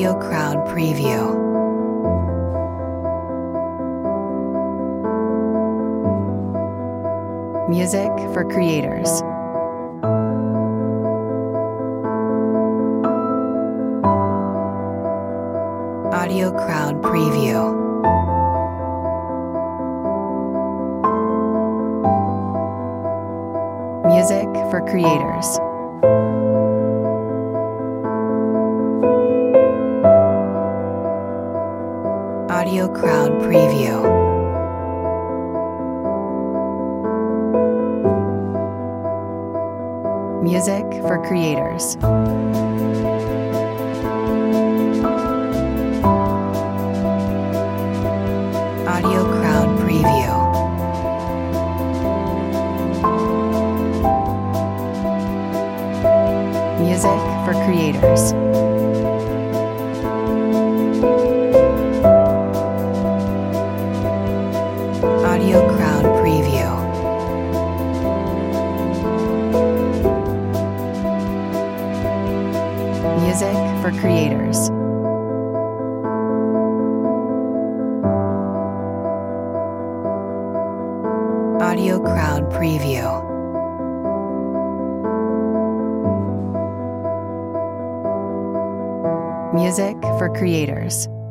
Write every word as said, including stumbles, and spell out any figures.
Audio Crowd Preview. Music for creators. Audio Crowd Preview. Music for creators. Audio Crowd Preview. Music for creators. Audio Crowd Preview. Music for creators. Audio Crowd Preview. Music for creators. Audio Crowd Preview. Music for creators.